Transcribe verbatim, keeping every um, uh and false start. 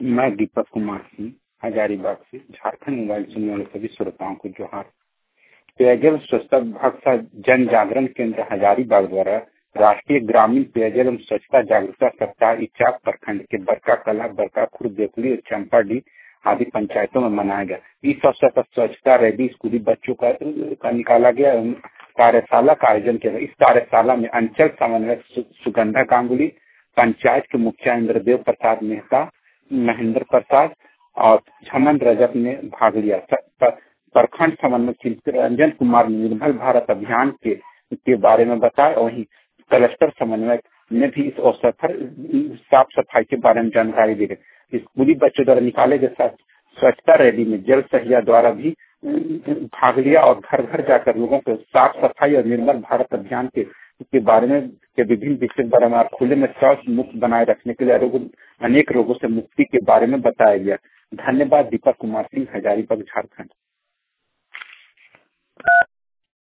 मैं दीपक कुमार सिंह हजारीबाग से झारखंड मोबाइल सुनने वाले सभी श्रोताओं को जोहार। पेयजल स्वच्छता विभाग का जन जागरण केंद्र हजारीबाग द्वारा राष्ट्रीय ग्रामीण पेयजल एवं स्वच्छता जागरूकता सप्ताह इचाक प्रखंड के बरका कला, बरका खुर्द, देकुली और चंपाडी आदि पंचायतों में मनाया गया। इस अवसर पर स्वच्छता रैली स्कूली बच्चों का, का निकाला गया एवं कार्यशाला का आयोजन किया गया। इस कार्यशाला में अंचल समन्वयक सु, सुगंधा गांगुली, पंचायत के मुखिया इंद्रदेव प्रसाद मेहता, महेंद्र प्रसाद और झमन रजक ने भाग लिया। प्रखंड समन्वयक रंजन कुमार निर्मल भारत अभियान के के बारे में बताया। वहीं क्लस्टर समन्वयक ने भी इस अवसर पर साफ सफाई के बारे में जानकारी दी गई। स्कूली बच्चों द्वारा निकाले गए स्वच्छता रैली में जल सहिया द्वारा भी भाग लिया और घर घर जाकर लोगों को साफ सफाई और निर्मल भारत अभियान के के बारे में के विभिन्न विषय बारे में खुले में शौच मुक्त बनाए रखने के लिए रोग, अनेक रोगों से मुक्ति के बारे में बताया गया। धन्यवाद। दीपक कुमार सिंह, हजारीबाग, झारखंड।